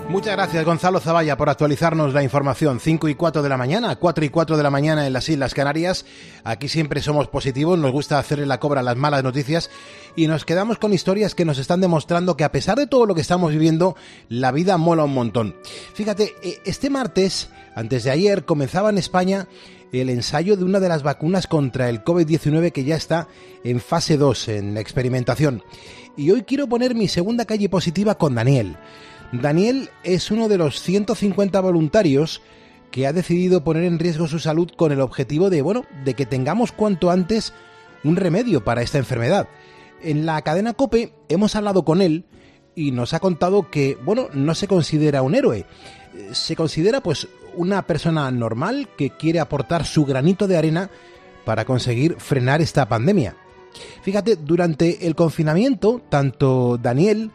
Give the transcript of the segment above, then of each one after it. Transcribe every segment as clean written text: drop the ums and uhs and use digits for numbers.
Muchas gracias, Gonzalo Zavalla, por actualizarnos la información. 5 y 4 de la mañana, 4 y 4 de la mañana en las Islas Canarias. Aquí siempre somos positivos, nos gusta hacerle la cobra a las malas noticias y nos quedamos con historias que nos están demostrando que a pesar de todo lo que estamos viviendo, la vida mola un montón. Fíjate, este martes, antes de ayer, comenzaba en España el ensayo de una de las vacunas contra el COVID-19 que ya está en fase 2, en experimentación. Y hoy quiero poner mi segunda calle positiva con Daniel. Daniel es uno de los 150 voluntarios que ha decidido poner en riesgo su salud con el objetivo de que tengamos cuanto antes un remedio para esta enfermedad. En la cadena COPE hemos hablado con él y nos ha contado que, no se considera un héroe. Se considera pues una persona normal que quiere aportar su granito de arena para conseguir frenar esta pandemia. Fíjate, durante el confinamiento, tanto Daniel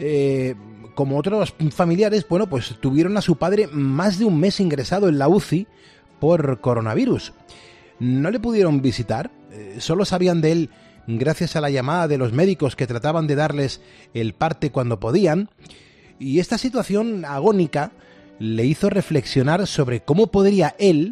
como otros familiares, pues tuvieron a su padre más de un mes ingresado en la UCI por coronavirus. No le pudieron visitar, solo sabían de él gracias a la llamada de los médicos que trataban de darles el parte cuando podían, y esta situación agónica le hizo reflexionar sobre cómo podría él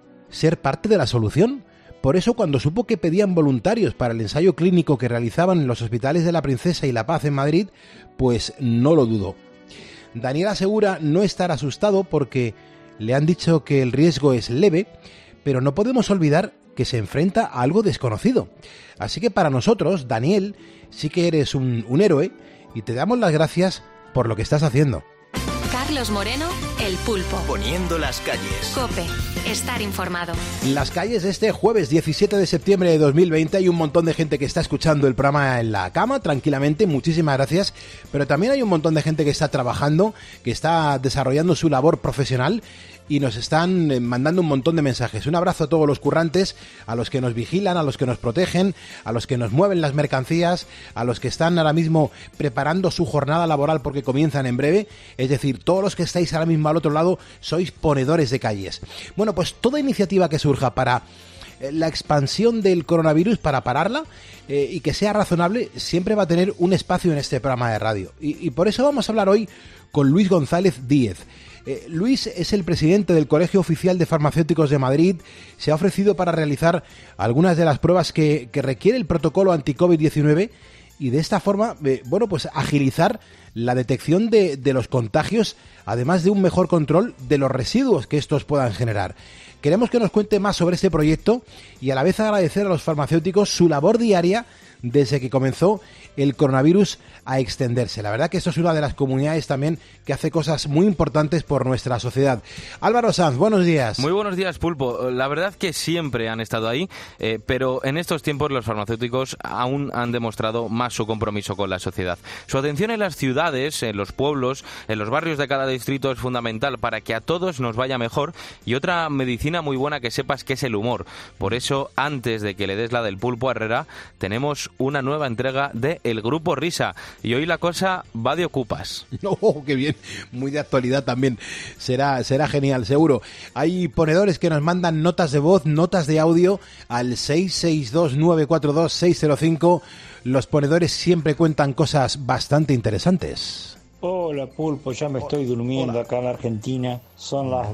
ser parte de la solución. Por eso, cuando supo que pedían voluntarios para el ensayo clínico que realizaban en los hospitales de La Princesa y La Paz en Madrid, pues no lo dudó. Daniel asegura no estar asustado porque le han dicho que el riesgo es leve, pero no podemos olvidar que se enfrenta a algo desconocido. Así que para nosotros, Daniel, sí que eres un héroe y te damos las gracias por lo que estás haciendo. Carlos Moreno, El Pulpo. Poniendo las calles. COPE. Estar informado. Las calles de este jueves 17 de septiembre de 2020. Hay un montón de gente que está escuchando el programa en la cama, tranquilamente, muchísimas gracias. Pero también hay un montón de gente que está trabajando, que está desarrollando su labor profesional y nos están mandando un montón de mensajes. Un abrazo a todos los currantes, a los que nos vigilan, a los que nos protegen, a los que nos mueven las mercancías, a los que están ahora mismo preparando su jornada laboral porque comienzan en breve. Es decir, todos los que estáis ahora mismo al otro lado sois ponedores de calles. Bueno, pues toda iniciativa que surja para la expansión del coronavirus, para pararla y que sea razonable, siempre va a tener un espacio en este programa de radio. Y por eso vamos a hablar hoy con Luis González Díez. Luis es el presidente del Colegio Oficial de Farmacéuticos de Madrid. Se ha ofrecido para realizar algunas de las pruebas que requiere el protocolo anti-COVID-19 y de esta forma, pues agilizar la detección de los contagios, además de un mejor control de los residuos que estos puedan generar. Queremos que nos cuente más sobre este proyecto y a la vez agradecer a los farmacéuticos su labor diaria desde que comenzó el coronavirus a extenderse. La verdad que esto es una de las comunidades también que hace cosas muy importantes por nuestra sociedad. Álvaro Sanz, buenos días. Muy buenos días, Pulpo. La verdad que siempre han estado ahí, pero en estos tiempos los farmacéuticos aún han demostrado más su compromiso con la sociedad. Su atención en las ciudades, en los pueblos, en los barrios de cada distrito es fundamental para que a todos nos vaya mejor, y otra medicina muy buena que sepas que es el humor. Por eso, antes de que le des la del Pulpo a Herrera, tenemos una nueva entrega de El Grupo Risa, y hoy la cosa va de ocupas. ¡Oh, qué bien! Muy de actualidad también. Será genial, seguro. Hay ponedores que nos mandan notas de voz, notas de audio al 662-942-605. Los ponedores siempre cuentan cosas bastante interesantes. Hola, Pulpo, ya me estoy durmiendo acá en la Argentina. Son las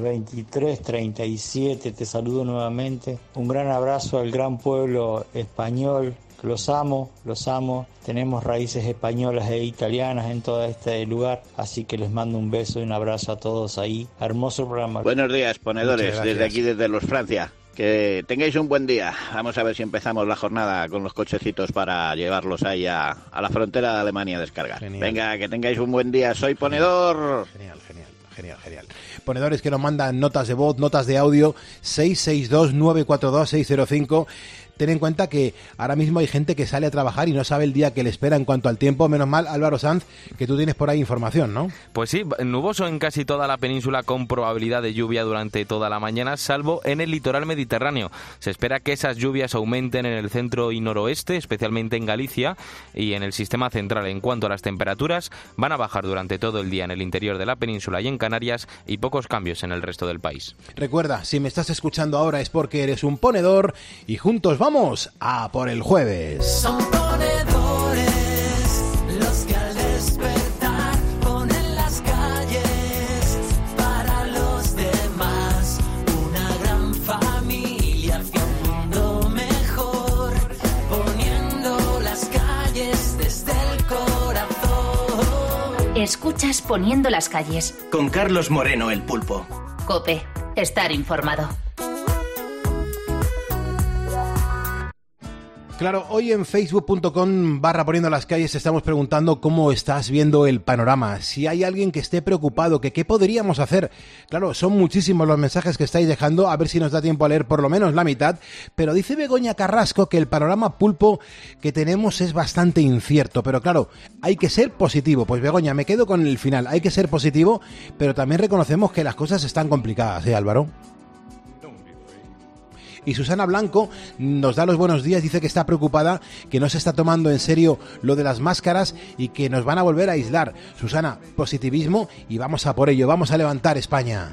23:37, te saludo nuevamente. Un gran abrazo al gran pueblo español. Los amo. Tenemos raíces españolas e italianas en todo este lugar, así que les mando un beso y un abrazo a todos ahí. Hermoso programa. Buenos días, ponedores, desde aquí, desde Los Francia. Que tengáis un buen día. Vamos a ver si empezamos la jornada con los cochecitos para llevarlos ahí a la frontera de Alemania a descargar. Genial. Venga, que tengáis un buen día. Soy ponedor. Genial. Ponedores que nos mandan notas de voz, notas de audio, 662-942-605. Ten en cuenta que ahora mismo hay gente que sale a trabajar y no sabe el día que le espera en cuanto al tiempo. Menos mal, Álvaro Sanz, que tú tienes por ahí información, ¿no? Pues sí, nuboso en casi toda la península con probabilidad de lluvia durante toda la mañana, salvo en el litoral mediterráneo. Se espera que esas lluvias aumenten en el centro y noroeste, especialmente en Galicia y en el sistema central. En cuanto a las temperaturas, van a bajar durante todo el día en el interior de la península y en Canarias, y pocos cambios en el resto del país. Recuerda, si me estás escuchando ahora es porque eres un ponedor y juntos vamos a por el jueves. Son ponedores los que al despertar ponen las calles escuchas Poniendo las calles. Con Carlos Moreno, el Pulpo. COPE. Estar informado. Claro, hoy en facebook.com/poniendo las calles estamos preguntando cómo estás viendo el panorama, si hay alguien que esté preocupado, que qué podríamos hacer. Claro, son muchísimos los mensajes que estáis dejando, a ver si nos da tiempo a leer por lo menos la mitad, pero dice Begoña Carrasco que el panorama, Pulpo, que tenemos es bastante incierto, pero claro, hay que ser positivo. Pues Begoña, me quedo con el final, hay que ser positivo, pero también reconocemos que las cosas están complicadas, Álvaro? Y Susana Blanco nos da los buenos días, dice que está preocupada, que no se está tomando en serio lo de las máscaras y que nos van a volver a aislar. Susana, positivismo y vamos a por ello, vamos a levantar España.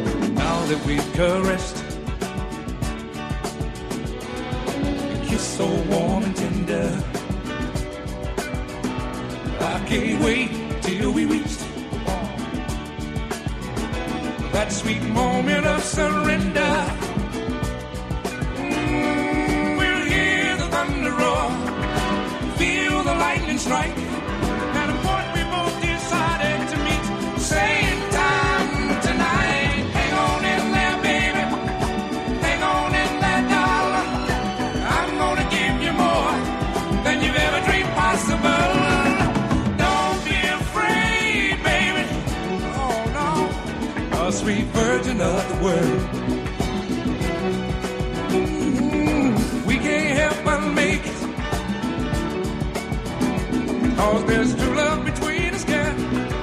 Feel the lightning strike. At a point we both decided to meet. Same time tonight. Hang on in there, baby. Hang on in there, darling. I'm gonna give you more than you've ever dreamed possible. Don't be afraid, baby. Oh no, a sweet virgin of the world. We can't help but make it. 'Cause there's true love between us, girl.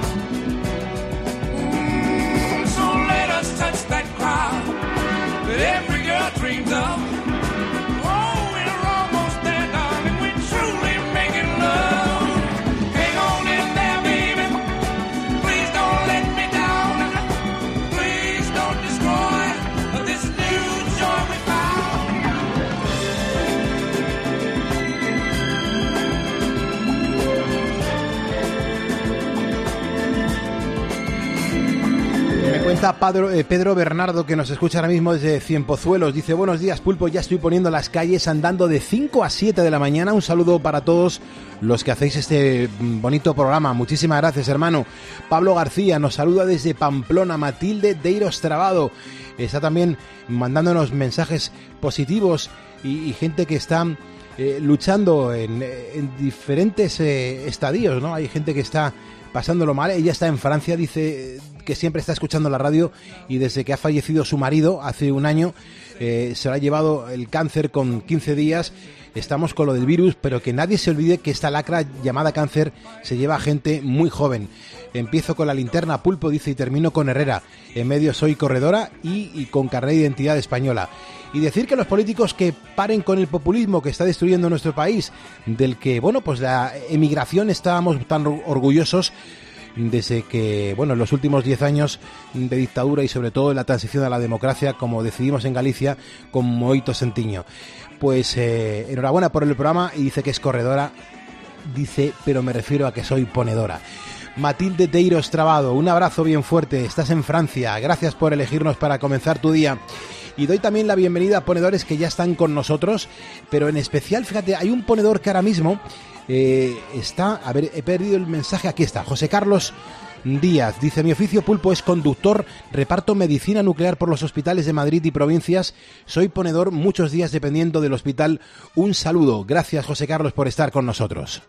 So let us touch that cloud that every girl dreams of. Oh, we're almost there, darling. We're truly making love. Hang on in there, baby. Please don't let me down. Please don't destroy this new joy we found. Me cuenta Pedro Bernardo, que nos escucha ahora mismo desde Cienpozuelos. Dice: buenos días, Pulpo, ya estoy poniendo las calles andando de 5 a 7 de la mañana. Un saludo para todos los que hacéis este bonito programa. Muchísimas gracias, hermano. Pablo García nos saluda desde Pamplona. Matilde Deiros Trabado está también mandándonos mensajes positivos y gente que está luchando en diferentes estadios, ¿no? Hay gente que está pasándolo mal. Ella está en Francia, dice que siempre está escuchando la radio y desde que ha fallecido su marido hace un año se lo ha llevado el cáncer con 15 días. Estamos con lo del virus, pero que nadie se olvide que esta lacra llamada cáncer se lleva a gente muy joven. Empiezo con la linterna, Pulpo, dice, y termino con Herrera. En medio soy corredora y con carnet de identidad española. Y decir que los políticos que paren con el populismo que está destruyendo nuestro país, del que, bueno, pues la emigración estábamos tan orgullosos desde que, bueno, en los últimos 10 años de dictadura y sobre todo en la transición a la democracia, como decidimos en Galicia, con Moito Sentiño. Pues enhorabuena por el programa, y dice que es corredora, dice, pero me refiero a que soy ponedora. Matilde Deiros Trabado, un abrazo bien fuerte, estás en Francia, gracias por elegirnos para comenzar tu día. Y doy también la bienvenida a ponedores que ya están con nosotros, pero en especial, fíjate, hay un ponedor que ahora mismo está, a ver, he perdido el mensaje, aquí está, José Carlos Díaz, dice: mi oficio, Pulpo, es conductor, reparto medicina nuclear por los hospitales de Madrid y provincias, soy ponedor muchos días dependiendo del hospital. Un saludo, gracias José Carlos por estar con nosotros.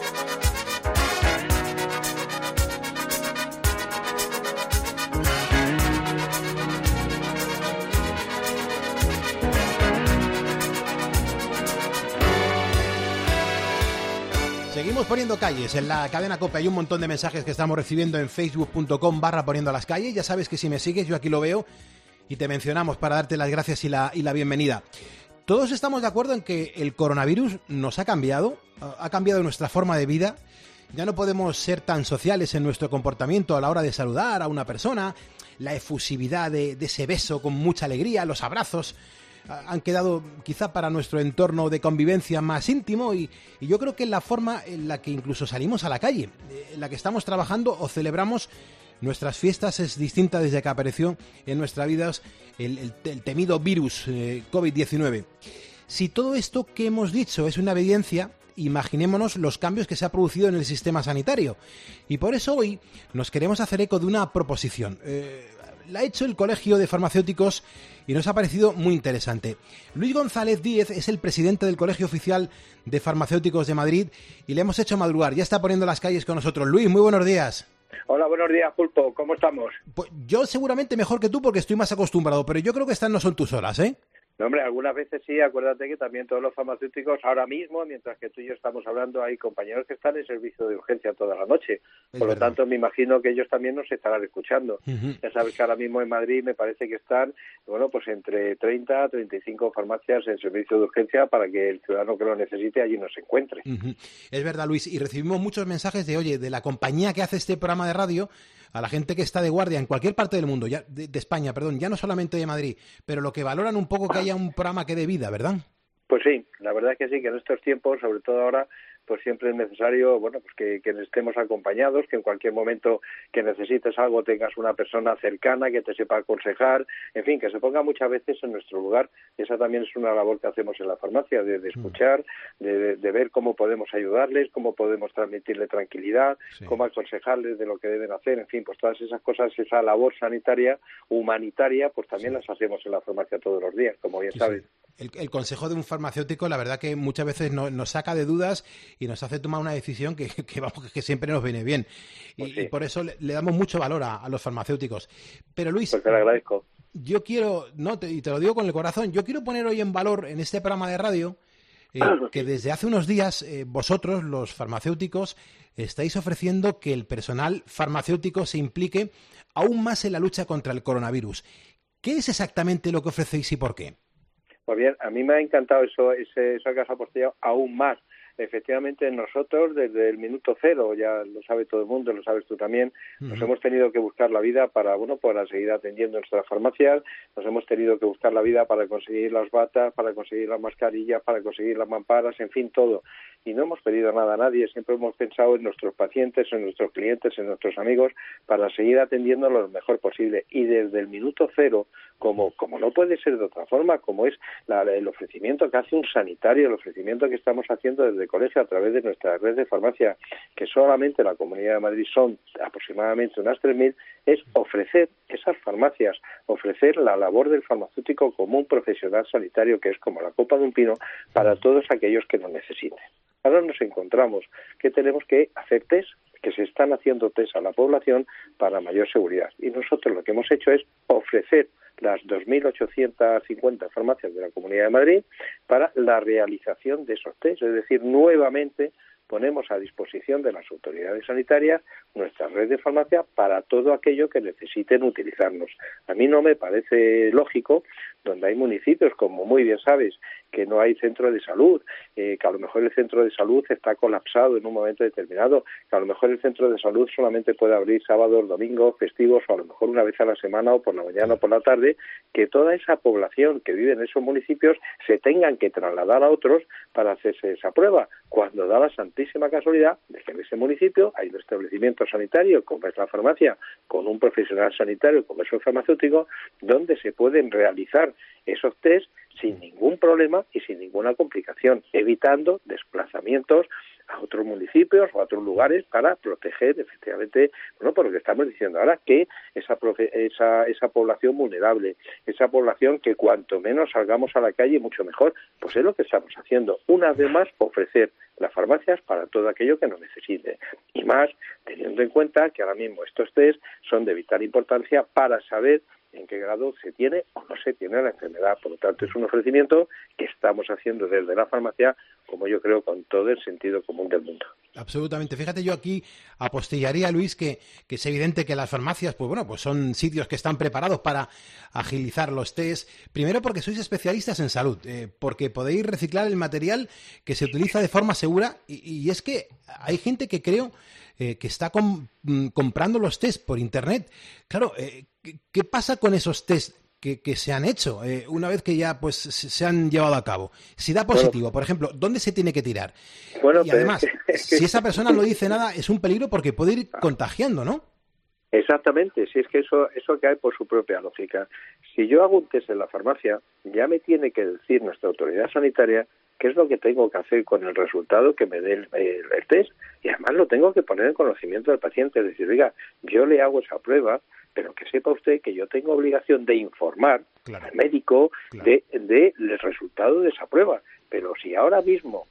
Seguimos poniendo calles en la cadena COPE. Hay un montón de mensajes que estamos recibiendo en facebook.com/poniendo las calles. Ya sabes que si me sigues, yo aquí lo veo y te mencionamos para darte las gracias y la bienvenida. Todos estamos de acuerdo en que el coronavirus nos ha cambiado nuestra forma de vida. Ya no podemos ser tan sociales en nuestro comportamiento a la hora de saludar a una persona. La efusividad de ese beso con mucha alegría, los abrazos, han quedado quizá para nuestro entorno de convivencia más íntimo, y yo creo que la forma en la que incluso salimos a la calle, en la que estamos trabajando o celebramos nuestras fiestas es distinta desde que apareció en nuestras vidas el temido virus COVID-19. Si todo esto que hemos dicho es una evidencia, imaginémonos los cambios que se ha producido en el sistema sanitario. Y por eso hoy nos queremos hacer eco de una proposición. La ha hecho el Colegio de Farmacéuticos y nos ha parecido muy interesante. Luis González Díez es el presidente del Colegio Oficial de Farmacéuticos de Madrid y le hemos hecho madrugar. Ya está poniendo las calles con nosotros. Luis, muy buenos días. Hola, buenos días, Pulpo. ¿Cómo estamos? Pues yo seguramente mejor que tú porque estoy más acostumbrado, pero yo creo que estas no son tus horas, ¿eh? No, hombre, algunas veces sí, acuérdate que también todos los farmacéuticos, ahora mismo, mientras que tú y yo estamos hablando, hay compañeros que están en servicio de urgencia toda la noche. Por lo tanto, me imagino que ellos también nos estarán escuchando. Ya sabes que ahora mismo en Madrid me parece que están, bueno, pues entre 30 a 35 farmacias en servicio de urgencia para que el ciudadano que lo necesite allí nos encuentre. Es verdad, Luis, y recibimos muchos mensajes de la compañía que hace este programa de radio, a la gente que está de guardia en cualquier parte del mundo, ya de España, perdón, ya no solamente de Madrid, pero lo que valoran un poco que haya un programa que dé vida, ¿verdad? Pues sí, la verdad es que sí, que en estos tiempos, sobre todo ahora, pues siempre es necesario, bueno, pues que estemos acompañados, que en cualquier momento que necesites algo tengas una persona cercana que te sepa aconsejar, en fin, que se ponga muchas veces en nuestro lugar. Esa también es una labor que hacemos en la farmacia, de escuchar, de ver cómo podemos ayudarles, cómo podemos transmitirle tranquilidad, cómo aconsejarles de lo que deben hacer, en fin, pues todas esas cosas, esa labor sanitaria, humanitaria, pues también las hacemos en la farmacia todos los días, como bien sabes. El consejo de un farmacéutico, la verdad que muchas veces nos saca de dudas y nos hace tomar una decisión que siempre nos viene bien. Y por eso le damos mucho valor a los farmacéuticos. Pero Luis, pues te lo agradezco. Yo quiero, y te lo digo con el corazón, yo quiero poner hoy en valor en este programa de radio que desde hace unos días vosotros, los farmacéuticos, estáis ofreciendo que el personal farmacéutico se implique aún más en la lucha contra el coronavirus. ¿Qué es exactamente lo que ofrecéis y por qué? Pues bien, a mí me ha encantado eso que has apostillado aún más. Efectivamente, nosotros desde el minuto cero, ya lo sabe todo el mundo, lo sabes tú también, nos hemos tenido que buscar la vida para seguir atendiendo nuestras farmacias, nos hemos tenido que buscar la vida para conseguir las batas, para conseguir las mascarillas, para conseguir las mamparas, en fin, todo. Y no hemos pedido nada a nadie, siempre hemos pensado en nuestros pacientes, en nuestros clientes, en nuestros amigos, para seguir atendiendo lo mejor posible. Y desde el minuto cero, como no puede ser de otra forma, como es el ofrecimiento que hace un sanitario, el ofrecimiento que estamos haciendo desde el colegio a través de nuestra red de farmacia, que solamente en la Comunidad de Madrid son aproximadamente unas 3.000, es ofrecer esas farmacias, ofrecer la labor del farmacéutico como un profesional sanitario que es como la copa de un pino para todos aquellos que lo necesiten. Ahora nos encontramos que tenemos que hacer test, que se están haciendo test a la población para mayor seguridad. Y nosotros lo que hemos hecho es ofrecer las 2.850 farmacias de la Comunidad de Madrid para la realización de esos test. Es decir, nuevamente ponemos a disposición de las autoridades sanitarias nuestra red de farmacia para todo aquello que necesiten utilizarnos. A mí no me parece lógico, donde hay municipios, como muy bien sabes, que no hay centro de salud, que a lo mejor el centro de salud está colapsado en un momento determinado, que a lo mejor el centro de salud solamente puede abrir sábados, domingos, festivos, o a lo mejor una vez a la semana, o por la mañana o por la tarde, que toda esa población que vive en esos municipios se tengan que trasladar a otros para hacerse esa prueba, cuando da la santísima casualidad de que en ese municipio hay un establecimiento sanitario, como es la farmacia, con un profesional sanitario, como es el farmacéutico, donde se pueden realizar esos test sin ningún problema y sin ninguna complicación, evitando desplazamientos a otros municipios o a otros lugares para proteger efectivamente, bueno, por lo que estamos diciendo ahora, que esa población vulnerable, esa población que cuanto menos salgamos a la calle mucho mejor, pues es lo que estamos haciendo. Una vez más, ofrecer las farmacias para todo aquello que nos necesite. Y más, teniendo en cuenta que ahora mismo estos test son de vital importancia para saber en qué grado se tiene o no se tiene la enfermedad. Por lo tanto, es un ofrecimiento que estamos haciendo desde la farmacia, como yo creo, con todo el sentido común del mundo. Absolutamente. Fíjate, yo aquí apostillaría, Luis, que es evidente que las farmacias, pues son sitios que están preparados para agilizar los test. Primero porque sois especialistas en salud, porque podéis reciclar el material que se utiliza de forma segura y es que hay gente que creo que está comprando los test por internet. Claro, ¿qué pasa con esos test que se han hecho una vez que ya pues se han llevado a cabo? Si da positivo, por ejemplo, ¿dónde se tiene que tirar? Y además, si esa persona no dice nada, es un peligro porque puede ir contagiando, ¿no? Exactamente, si es que eso cae por su propia lógica. Si yo hago un test en la farmacia, ya me tiene que decir nuestra autoridad sanitaria qué es lo que tengo que hacer con el resultado que me dé el test, y además lo tengo que poner en conocimiento del paciente, es decir, oiga, yo le hago esa prueba, pero que sepa usted que yo tengo obligación de informar al médico del resultado de esa prueba. Pero si ahora mismo,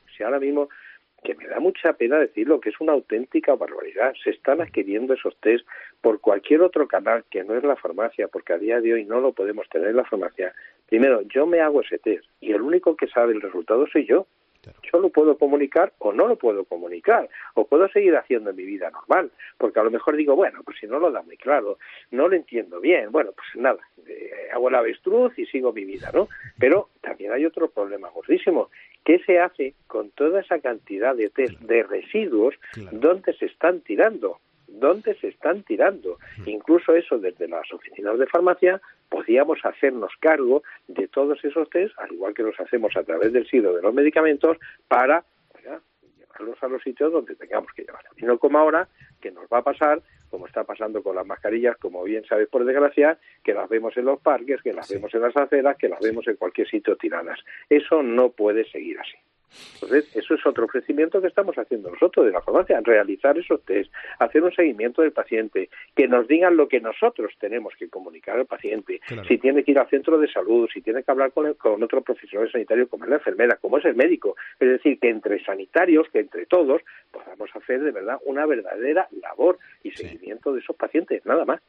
que me da mucha pena decirlo, que es una auténtica barbaridad, se están adquiriendo esos test por cualquier otro canal que no es la farmacia, porque a día de hoy no lo podemos tener en la farmacia. Primero, yo me hago ese test y el único que sabe el resultado soy yo. Yo lo puedo comunicar o no lo puedo comunicar, o puedo seguir haciendo mi vida normal, porque a lo mejor digo, bueno, pues si no lo da muy claro, no lo entiendo bien, bueno, pues nada, hago el avestruz y sigo mi vida, ¿no? Pero también hay otro problema gordísimo. ¿Qué se hace con toda esa cantidad de test de residuos? ¿Dónde se están tirando? ¿Dónde se están tirando? Incluso eso, desde las oficinas de farmacia, podíamos hacernos cargo de todos esos test, al igual que los hacemos a través del SIDO de los medicamentos, para llevarlos a los sitios donde tengamos que llevarlos. Y no como ahora, que nos va a pasar, como está pasando con las mascarillas, como bien sabes por desgracia, que las vemos en los parques, que las vemos en las aceras, que las vemos en cualquier sitio tiradas. Eso no puede seguir así. Entonces, eso es otro ofrecimiento que estamos haciendo nosotros de la farmacia, realizar esos test, hacer un seguimiento del paciente, que nos digan lo que nosotros tenemos que comunicar al paciente, si tiene que ir al centro de salud, si tiene que hablar con otro profesional sanitario como es la enfermera, como es el médico. Es decir, que entre sanitarios, que entre todos, podamos hacer de verdad una verdadera labor y seguimiento de esos pacientes, nada más.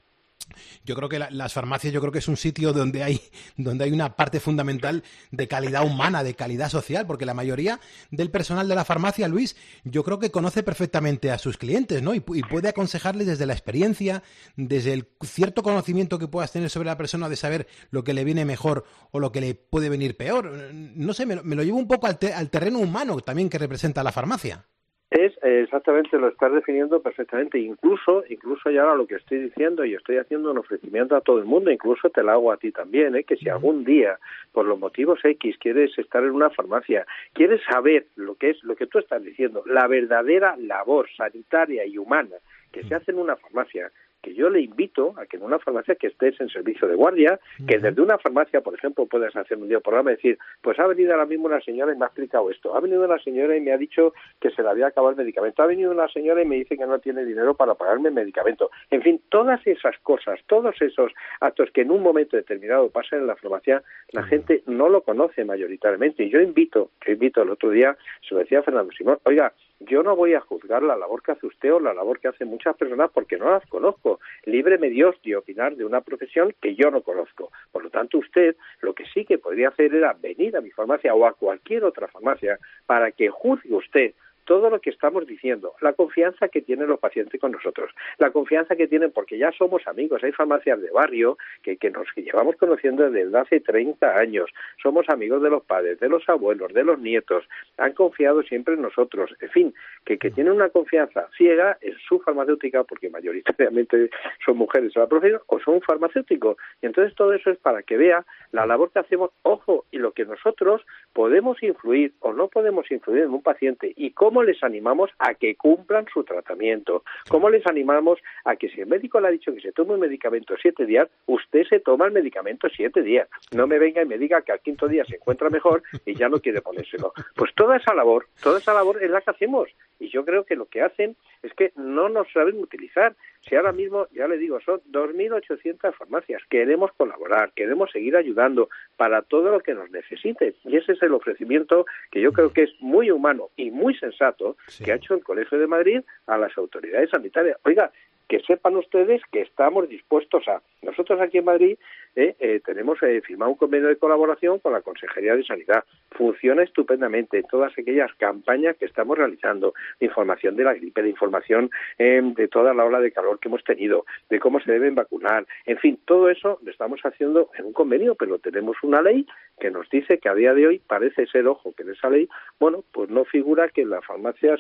Yo creo que las farmacias, yo creo que es un sitio donde hay una parte fundamental de calidad humana, de calidad social, porque la mayoría del personal de la farmacia, Luis, yo creo que conoce perfectamente a sus clientes, ¿no? Y puede aconsejarles desde la experiencia, desde el cierto conocimiento que puedas tener sobre la persona, de saber lo que le viene mejor o lo que le puede venir peor. No sé, me lo llevo un poco al terreno humano también que representa la farmacia. Es exactamente, lo estás definiendo perfectamente. Incluso ya ahora lo que estoy diciendo, y estoy haciendo un ofrecimiento a todo el mundo, incluso te lo hago a ti también, que si algún día, por los motivos X, quieres estar en una farmacia, quieres saber lo que tú estás diciendo, la verdadera labor sanitaria y humana que se hace en una farmacia, que yo le invito a que en una farmacia que estés en servicio de guardia, que desde una farmacia, por ejemplo, puedas hacer un día programa y decir, pues ha venido ahora mismo una señora y me ha explicado esto, ha venido una señora y me ha dicho que se le había acabado el medicamento, ha venido una señora y me dice que no tiene dinero para pagarme el medicamento. En fin, todas esas cosas, todos esos actos que en un momento determinado pasan en la farmacia, la gente no lo conoce mayoritariamente. Y yo invito el otro día, se lo decía Fernando Simón, oiga, yo no voy a juzgar la labor que hace usted o la labor que hacen muchas personas porque no las conozco. Líbreme Dios de opinar de una profesión que yo no conozco. Por lo tanto, usted lo que sí que podría hacer era venir a mi farmacia o a cualquier otra farmacia para que juzgue usted todo lo que estamos diciendo, la confianza que tienen los pacientes con nosotros, la confianza que tienen porque ya somos amigos, hay farmacias de barrio que nos llevamos conociendo desde hace 30 años, somos amigos de los padres, de los abuelos, de los nietos, han confiado siempre en nosotros, en fin, que tienen una confianza ciega en su farmacéutica, porque mayoritariamente son mujeres de la profesión, o son farmacéuticos, y entonces todo eso es para que vea la labor que hacemos, ojo, y lo que nosotros podemos influir o no podemos influir en un paciente, y cómo les animamos a que cumplan su tratamiento, cómo les animamos a que si el médico le ha dicho que se tome un medicamento 7 días, usted se toma el medicamento 7 días, no me venga y me diga que al 5.º día se encuentra mejor y ya no quiere ponérselo. Pues toda esa labor es la que hacemos, y yo creo que lo que hacen es que no nos saben utilizar. Si ahora mismo, ya le digo, son 2.800 farmacias, queremos colaborar, queremos seguir ayudando para todo lo que nos necesite, y ese es el ofrecimiento que yo creo que es muy humano y muy sensato que ha hecho el Colegio de Madrid a las autoridades sanitarias. Oiga, que sepan ustedes que estamos dispuestos a... Nosotros aquí en Madrid tenemos firmado un convenio de colaboración con la Consejería de Sanidad. Funciona estupendamente en todas aquellas campañas que estamos realizando, de información de la gripe, de información de toda la ola de calor que hemos tenido, de cómo se deben vacunar. En fin, todo eso lo estamos haciendo en un convenio, pero tenemos una ley que nos dice que a día de hoy parece ser, ojo, que en esa ley, bueno, pues no figura que en la farmacia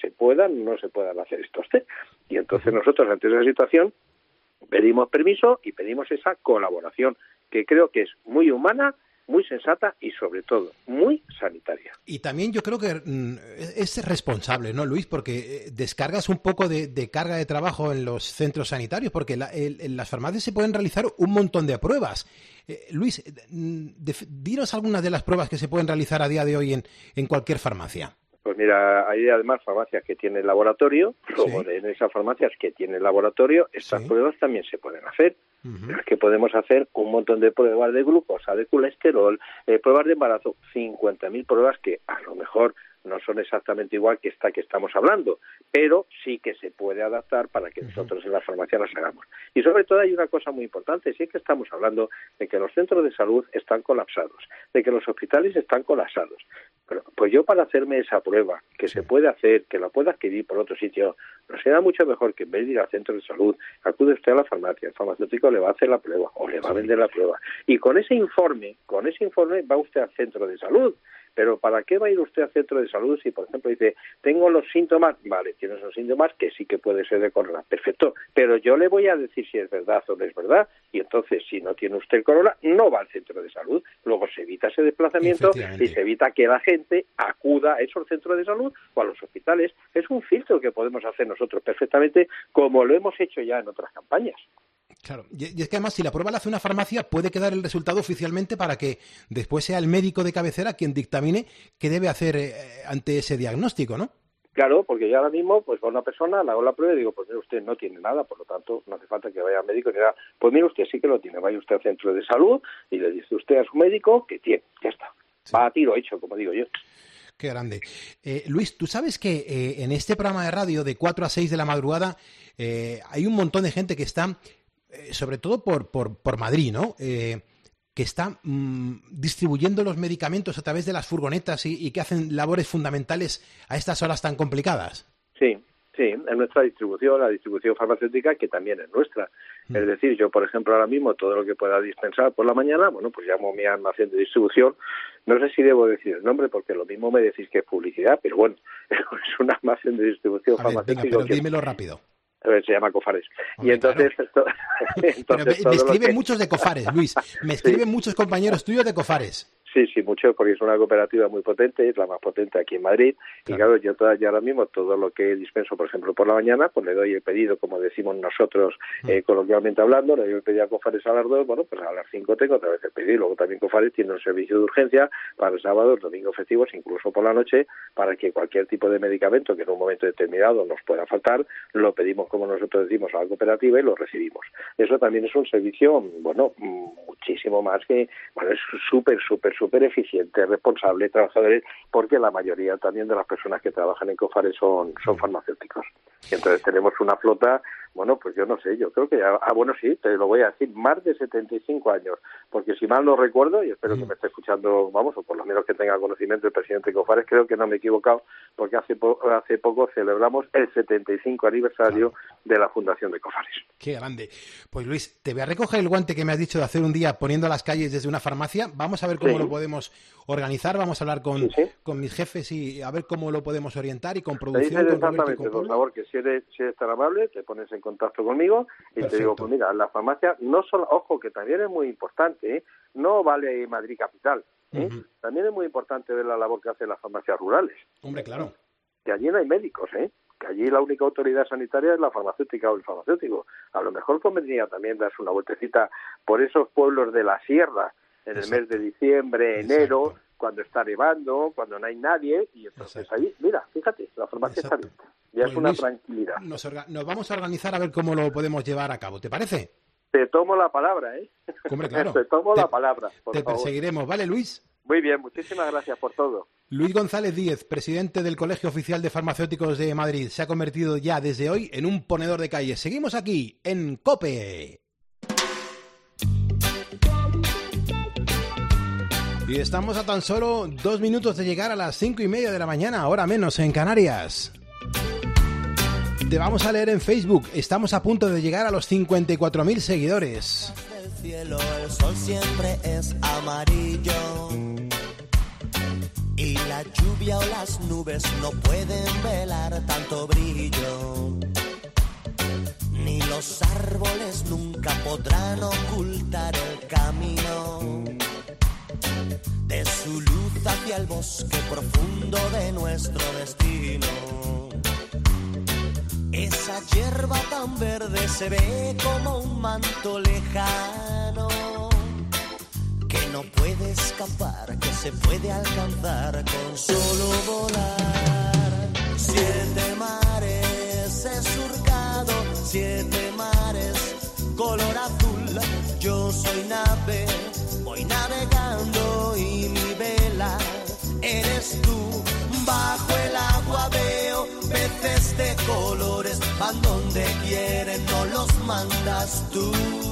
no se puedan hacer estos test. Y entonces nosotros, ante esa situación, pedimos permiso y pedimos esa colaboración, que creo que es muy humana, muy sensata y, sobre todo, muy sanitaria. Y también yo creo que es responsable, ¿no, Luis? Porque descargas un poco de carga de trabajo en los centros sanitarios, porque en las farmacias se pueden realizar un montón de pruebas. Luis, dinos algunas de las pruebas que se pueden realizar a día de hoy en cualquier farmacia. Pues mira, hay además farmacias que tienen laboratorio, luego en esas farmacias que tienen laboratorio, estas pruebas también se pueden hacer. Es que podemos hacer un montón de pruebas de glucosa, de colesterol, pruebas de embarazo, 50.000 pruebas que a lo mejor no son exactamente igual que esta que estamos hablando, pero sí que se puede adaptar para que nosotros en la farmacia las hagamos. Y sobre todo hay una cosa muy importante, sí que estamos hablando de que los centros de salud están colapsados, de que los hospitales están colapsados. Pero, pues yo para hacerme esa prueba, que se puede hacer, que la pueda adquirir por otro sitio, nos será mucho mejor que en vez de ir al centro de salud, acude usted a la farmacia, el farmacéutico le va a hacer la prueba o le va a vender la prueba. Y con ese informe va usted al centro de salud. Pero ¿para qué va a ir usted al centro de salud si, por ejemplo, dice, tengo los síntomas? Vale, tienes los síntomas que sí que puede ser de corona. Perfecto. Pero yo le voy a decir si es verdad o no es verdad. Y entonces, si no tiene usted el corona, no va al centro de salud. Luego se evita ese desplazamiento y se evita que la gente acuda a esos centros de salud o a los hospitales. Es un filtro que podemos hacer nosotros perfectamente, como lo hemos hecho ya en otras campañas. Claro, y es que además si la prueba la hace una farmacia puede quedar el resultado oficialmente para que después sea el médico de cabecera quien dictamine qué debe hacer ante ese diagnóstico, ¿no? Claro, porque yo ahora mismo, pues va una persona, le hago la prueba y digo, pues mire, usted no tiene nada, por lo tanto no hace falta que vaya al médico ni nada. Pues mire, usted sí que lo tiene, vaya usted al centro de salud y le dice usted a su médico que tiene, ya está. Sí. Va a tiro hecho, como digo yo. Qué grande. Luis, tú sabes que en este programa de radio de 4 a 6 de la madrugada hay un montón de gente que está... sobre todo por Madrid, ¿no? Que está distribuyendo los medicamentos a través de las furgonetas y que hacen labores fundamentales a estas horas tan complicadas. Sí, en nuestra distribución, la distribución farmacéutica, que también es nuestra. Es decir, yo, por ejemplo, ahora mismo, todo lo que pueda dispensar por la mañana, bueno, pues llamo a mi almacén de distribución. No sé si debo decir el nombre, porque lo mismo me decís que es publicidad, pero bueno, es un almacén de distribución farmacéutica. Venga, pero dímelo rápido. Se llama Cofares. Hombre, y entonces... Claro. Entonces me escriben muchos de Cofares, Luis. Me escriben muchos compañeros tuyos de Cofares. Sí, mucho, porque es una cooperativa muy potente, es la más potente aquí en Madrid. Claro. Y claro, yo ahora mismo todo lo que dispenso, por ejemplo, por la mañana, pues le doy el pedido, como decimos nosotros coloquialmente hablando, le doy el pedido a Cofares a las 2, bueno, pues a las 5 tengo otra vez el pedido. Y luego también Cofares tiene un servicio de urgencia para sábados, domingos festivos, incluso por la noche, para que cualquier tipo de medicamento que en un momento determinado nos pueda faltar, lo pedimos, como nosotros decimos, a la cooperativa y lo recibimos. Eso también es un servicio, bueno, muchísimo más que, bueno, es súper eficiente, responsable, trabajadores, porque la mayoría también de las personas que trabajan en Cofares son farmacéuticos. Y entonces tenemos una flota, bueno, pues yo no sé, yo creo que ya, bueno, sí, te lo voy a decir, más de 75 años, porque si mal no recuerdo, y espero que me esté escuchando, vamos, o por lo menos que tenga conocimiento el presidente de Cofares, creo que no me he equivocado, porque hace poco celebramos el 75 aniversario de la fundación de Cofares. Qué grande. Pues Luis, te voy a recoger el guante que me has dicho de hacer un día poniendo las calles desde una farmacia. Vamos a ver cómo lo podemos organizar, vamos a hablar con mis jefes y a ver cómo lo podemos orientar y con producción. Te exactamente, por favor, que si eres tan amable, te pones en contacto conmigo y te digo, pues mira, la farmacia no solo, ojo, que también es muy importante, no vale Madrid capital, también es muy importante ver la labor que hacen las farmacias rurales. Hombre, claro. Que allí no hay médicos, que allí la única autoridad sanitaria es la farmacéutica o el farmacéutico. A lo mejor convendría también darse una vueltecita por esos pueblos de la sierra en el mes de diciembre, enero, cuando está nevando, cuando no hay nadie, y entonces ahí, mira, fíjate, la farmacia está abierta. Ya pues es una Luis, tranquilidad. Nos vamos a organizar a ver cómo lo podemos llevar a cabo, ¿te parece? Te tomo la palabra, Hombre, claro. Te tomo la palabra, por favor. Te perseguiremos, ¿vale, Luis? Muy bien, muchísimas gracias por todo. Luis González Díez, presidente del Colegio Oficial de Farmacéuticos de Madrid, se ha convertido ya desde hoy en un ponedor de calle. Seguimos aquí, en COPE. Y estamos a tan solo 2 minutos de llegar a las 5:30 de la mañana, hora menos en Canarias. Te vamos a leer en Facebook. Estamos a punto de llegar a los 54.000 seguidores. Del cielo, el sol siempre es amarillo. Y la lluvia o las nubes no pueden velar tanto brillo. Ni los árboles nunca podrán ocultar el camino. de su luz hacia el bosque profundo de nuestro destino. Esa hierba tan verde se ve como un manto lejano que no puede escapar, que se puede alcanzar con solo volar. 7 mares he surcado, 7 mares color azul. Yo soy nave, voy navegando y mi vela eres tú. Bajo el agua veo peces de colores, van donde quieren, no los mandas tú.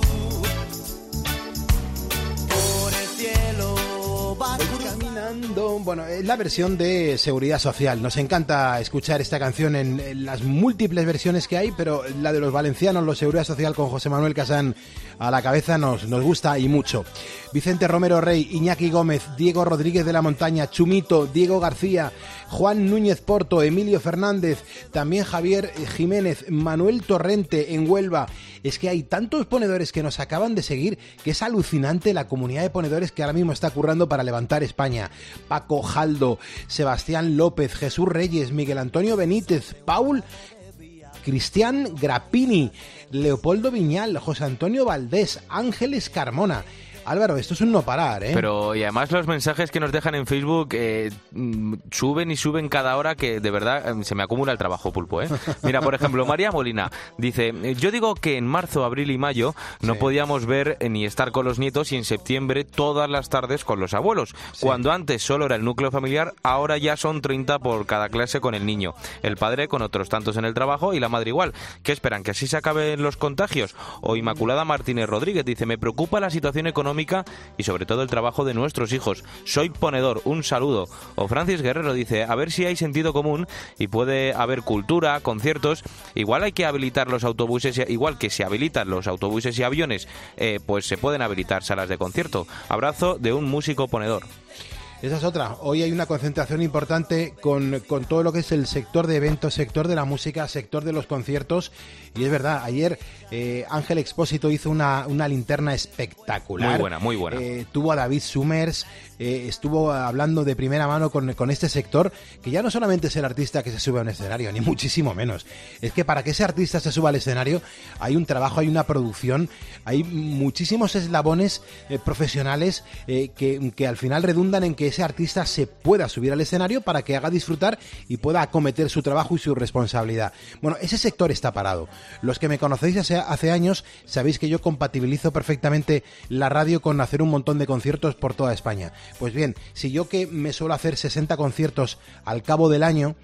Por el cielo va caminando. Bueno, es la versión de Seguridad Social. Nos encanta escuchar esta canción en las múltiples versiones que hay, pero la de los valencianos, los Seguridad Social con José Manuel Casán a la cabeza nos gusta y mucho. Vicente Romero Rey, Iñaki Gómez, Diego Rodríguez de la Montaña, Chumito, Diego García, Juan Núñez Porto, Emilio Fernández, también Javier Jiménez, Manuel Torrente en Huelva. Es que hay tantos ponedores que nos acaban de seguir que es alucinante la comunidad de ponedores que ahora mismo está currando para levantar España. Paco Jaldo, Sebastián López, Jesús Reyes, Miguel Antonio Benítez, Paul, Cristian Grappini, Leopoldo Viñal, José Antonio Valdés, Ángeles Carmona. Álvaro, esto es un no parar, ¿eh? Pero, y además los mensajes que nos dejan en Facebook suben y suben cada hora, que de verdad se me acumula el trabajo, Pulpo, ¿eh? Mira, por ejemplo, María Molina dice: yo digo que en marzo, abril y mayo no podíamos ver ni estar con los nietos, y en septiembre todas las tardes con los abuelos. Cuando antes solo era el núcleo familiar, ahora ya son 30 por cada clase con el niño. El padre con otros tantos en el trabajo y la madre igual. ¿Qué esperan? ¿Que así se acaben los contagios? O Inmaculada Martínez Rodríguez dice: me preocupa la situación económica y sobre todo el trabajo de nuestros hijos. Soy ponedor, un saludo. O Francis Guerrero dice: a ver si hay sentido común y puede haber cultura, conciertos. Igual hay que habilitar los autobuses, igual que se habilitan los autobuses y aviones, pues se pueden habilitar salas de concierto. Abrazo de un músico ponedor. Esa es otra. Hoy hay una concentración importante con todo lo que es el sector de eventos, sector de la música, sector de los conciertos. Y es verdad, ayer Ángel Expósito hizo una linterna espectacular. Muy buena, muy buena. Tuvo a David Summers, estuvo hablando de primera mano con este sector, que ya no solamente es el artista que se sube a un escenario, ni muchísimo menos. Es que para que ese artista se suba al escenario hay un trabajo, hay una producción, hay muchísimos eslabones profesionales que al final redundan en que ese artista se pueda subir al escenario para que haga disfrutar y pueda acometer su trabajo y su responsabilidad. Bueno, ese sector está parado. Los que me conocéis hace años sabéis que yo compatibilizo perfectamente la radio con hacer un montón de conciertos por toda España. Pues bien, si yo que me suelo hacer 60 conciertos al cabo del año,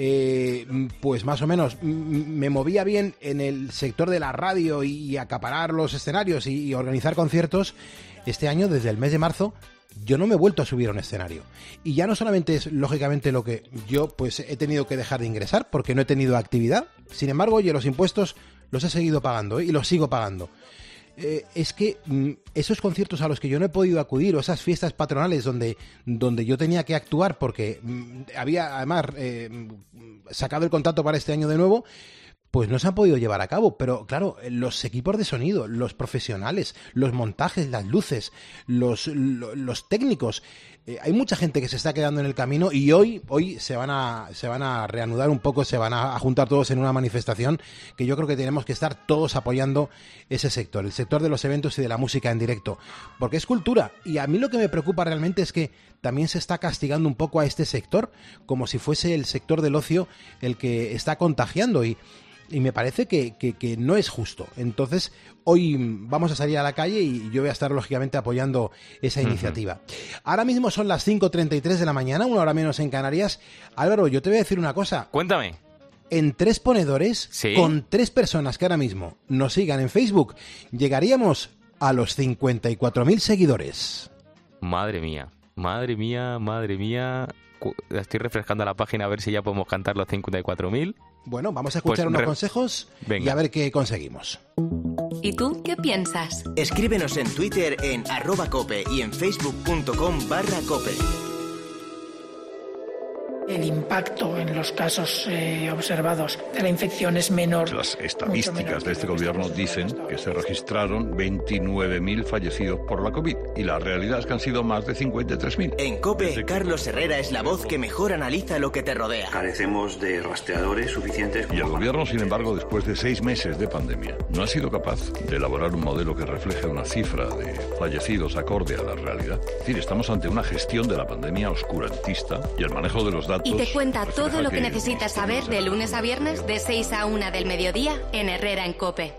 pues más o menos me movía bien en el sector de la radio y acaparar los escenarios y organizar conciertos, este año, desde el mes de marzo, yo no me he vuelto a subir a un escenario. Y ya no solamente es, lógicamente, lo que yo pues he tenido que dejar de ingresar porque no he tenido actividad. Sin embargo, oye, los impuestos los he seguido pagando y los sigo pagando. Es que esos conciertos a los que yo no he podido acudir, o esas fiestas patronales donde yo tenía que actuar porque había además sacado el contrato para este año de nuevo, pues no se han podido llevar a cabo. Pero claro, los equipos de sonido, los profesionales, los montajes, las luces, los técnicos, hay mucha gente que se está quedando en el camino y hoy se van a reanudar un poco, se van a juntar todos en una manifestación que yo creo que tenemos que estar todos apoyando ese sector, el sector de los eventos y de la música en directo, porque es cultura. Y a mí lo que me preocupa realmente es que también se está castigando un poco a este sector como si fuese el sector del ocio el que está contagiando y me parece que no es justo. Entonces, hoy vamos a salir a la calle y yo voy a estar, lógicamente, apoyando esa iniciativa. Ahora mismo son las 5:33 de la mañana, una hora menos en Canarias. Álvaro, yo te voy a decir una cosa. Cuéntame. En 3 ponedores, ¿sí?, con 3 personas que ahora mismo nos sigan en Facebook, llegaríamos a los 54.000 seguidores. Madre mía, madre mía, madre mía. Estoy refrescando la página a ver si ya podemos cantar los 54.000. Bueno, vamos a escuchar unos consejos. Venga. Y a ver qué conseguimos. ¿Y tú qué piensas? Escríbenos en Twitter en @cope y en facebook.com/cope. El impacto en los casos observados de la infección es menor. Las estadísticas de este gobierno dicen que se registraron 29.000 fallecidos por la COVID y la realidad es que han sido más de 53.000. En COPE, Carlos Herrera es la voz que mejor analiza lo que te rodea. Carecemos de rastreadores suficientes. Y el gobierno, sin embargo, después de 6 meses de pandemia, no ha sido capaz de elaborar un modelo que refleje una cifra de fallecidos acorde a la realidad. Es decir, estamos ante una gestión de la pandemia oscurantista y el manejo de los datos. Y te cuenta todo lo que necesitas saber de lunes a viernes de 6 a 1 del mediodía en Herrera en COPE.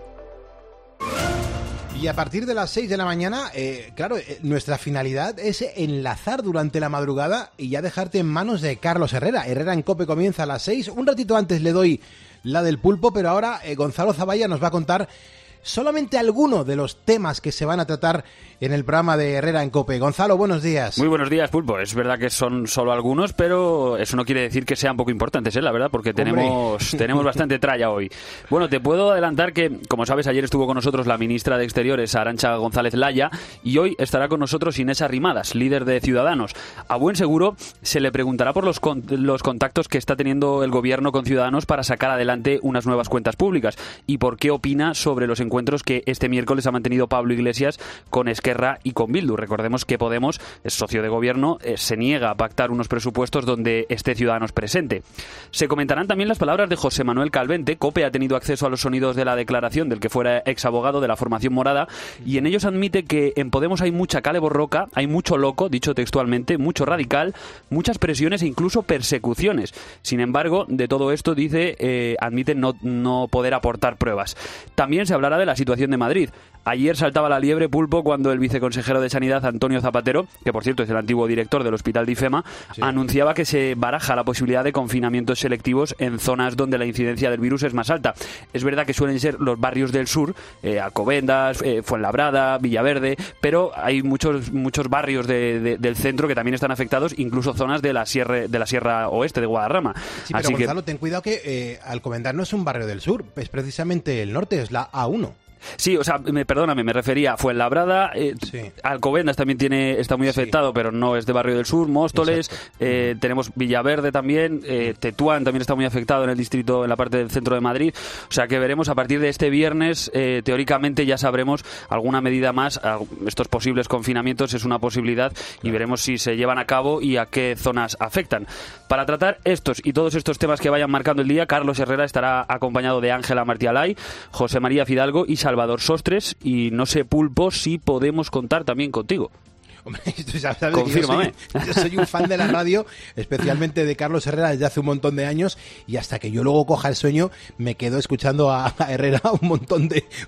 Y a partir de las 6 de la mañana, nuestra finalidad es enlazar durante la madrugada y ya dejarte en manos de Carlos Herrera. Herrera en COPE comienza a las 6. Un ratito antes le doy la del pulpo, pero ahora Gonzalo Zavalla nos va a contar solamente alguno de los temas que se van a tratar en el programa de Herrera en COPE. Gonzalo, buenos días. Muy buenos días, Pulpo. Es verdad que son solo algunos, pero eso no quiere decir que sean poco importantes, la verdad, porque tenemos bastante tralla hoy. Bueno, te puedo adelantar que, como sabes, ayer estuvo con nosotros la ministra de Exteriores, Arantxa González Laya, y hoy estará con nosotros Inés Arrimadas, líder de Ciudadanos. A buen seguro se le preguntará por los contactos que está teniendo el gobierno con Ciudadanos para sacar adelante unas nuevas cuentas públicas y por qué opina sobre los encuentros que este miércoles ha mantenido Pablo Iglesias con Esquerra y con Bildu. Recordemos que Podemos es socio de gobierno, se niega a pactar unos presupuestos donde esté Ciudadanos presente. Se comentarán también las palabras de José Manuel Calvente. COPE ha tenido acceso a los sonidos de la declaración del que fuera exabogado de la formación morada y en ellos admite que en Podemos hay mucha cale borroca, hay mucho loco, dicho textualmente, mucho radical, muchas presiones e incluso persecuciones. Sin embargo, de todo esto dice, admite no poder aportar pruebas. También se hablará de la situación de Madrid. Ayer saltaba la liebre, Pulpo, cuando el viceconsejero de Sanidad, Antonio Zapatero, que por cierto es el antiguo director del Hospital de IFEMA, anunciaba que se baraja la posibilidad de confinamientos selectivos en zonas donde la incidencia del virus es más alta. Es verdad que suelen ser los barrios del sur, Alcobendas, Fuenlabrada, Villaverde, pero hay muchos barrios del centro que también están afectados, incluso zonas de la Sierra Oeste de Guadarrama. Sí, pero Gonzalo, ten cuidado que Alcobendas no es un barrio del sur, es precisamente el norte, es la A1. Sí, o sea, perdóname, me refería a Fuenlabrada, Alcobendas también está muy afectado, pero no es de Barrio del Sur, Móstoles, tenemos Villaverde también, Tetuán también está muy afectado en el distrito, en la parte del centro de Madrid, o sea que veremos a partir de este viernes, teóricamente ya sabremos alguna medida más, estos posibles confinamientos es una posibilidad y veremos si se llevan a cabo y a qué zonas afectan. Para tratar estos y todos estos temas que vayan marcando el día, Carlos Herrera estará acompañado de Ángela Martialay, José María Fidalgo y Salvador Sostres, y no sé, Pulpo, si podemos contar también contigo. Hombre, tú sabes que yo soy un fan de la radio, especialmente de Carlos Herrera desde hace un montón de años, y hasta que yo luego coja el sueño me quedo escuchando a Herrera un montón